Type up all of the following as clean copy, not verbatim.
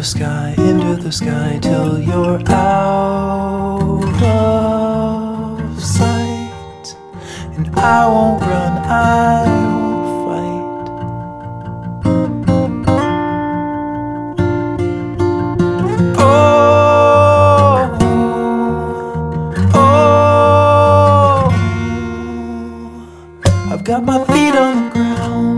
the sky till you're out of sight. And I won't run, I won't fight. Oh, oh, I've got my feet on the ground.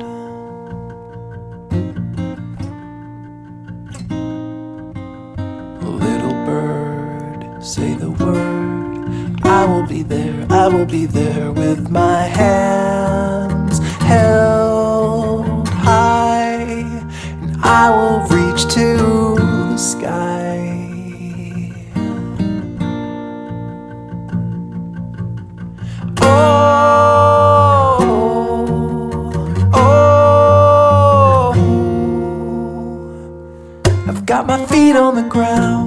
Say the word, I will be there with my hands held high, and I will reach to the sky. Oh, oh, I've got my feet on the ground.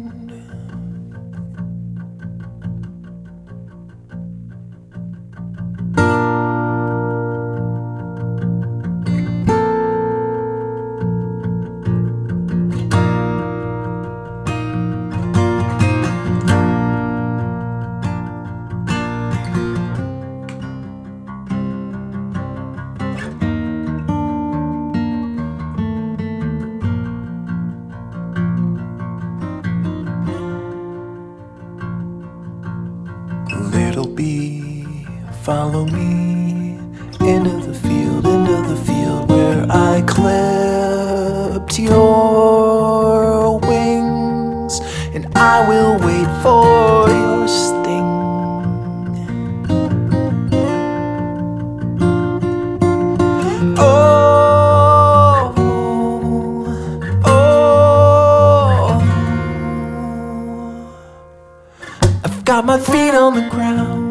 Little bee, follow me into the field where I clipped your wings, and I will wait for your sting. Oh, oh, I've got my feet on the ground.